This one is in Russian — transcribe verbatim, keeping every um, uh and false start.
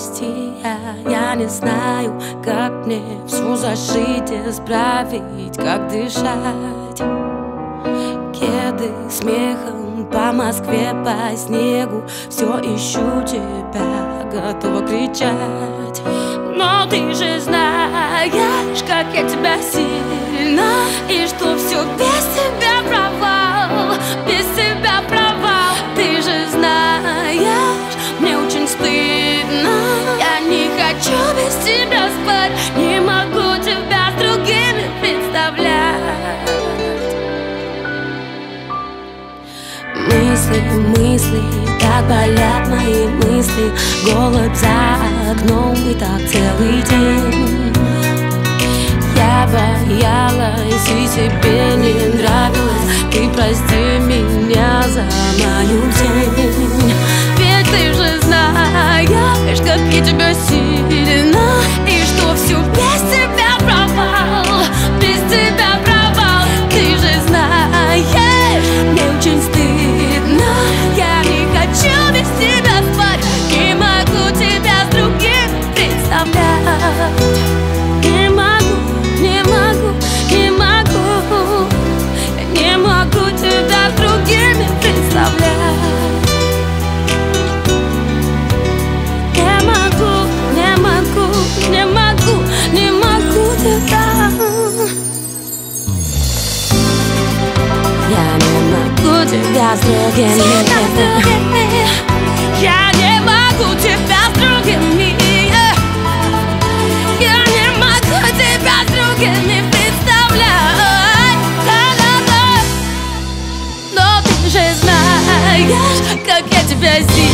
прости, а я не знаю, как мне все зашить, исправить, как дышать. Кеды смехом по Москве, по снегу, все ищу тебя, готова кричать. Но ты же знаешь, как я тебя сильно, и что все без тебя провал, без тебя провал. Ты же знаешь, мне очень стыдно, я не хочу без тебя спать, не могу тебя с другими представлять. Мысли, мысли, так болят мои мысли, голод за окном и так целый день. Я боялась и себе не нравилась, ты прости меня за мою тень. Ведь ты же знаешь, как я тебя сильно, и что все без тебя провал, без тебя провал. Ты же знаешь, мне очень стыдно, я не хочу без тебя спать, не могу тебя с другим представлять. Не могу, не могу, не могу, я не могу тебя с другими представлять. Не могу, не могу, не могу, не могу тебя. Я не могу тебя с другими. Я не могу тебя с другими. Я не могу тебя с другими представлять. Да-да-да. Но ты же знаешь, как я тебя сильно.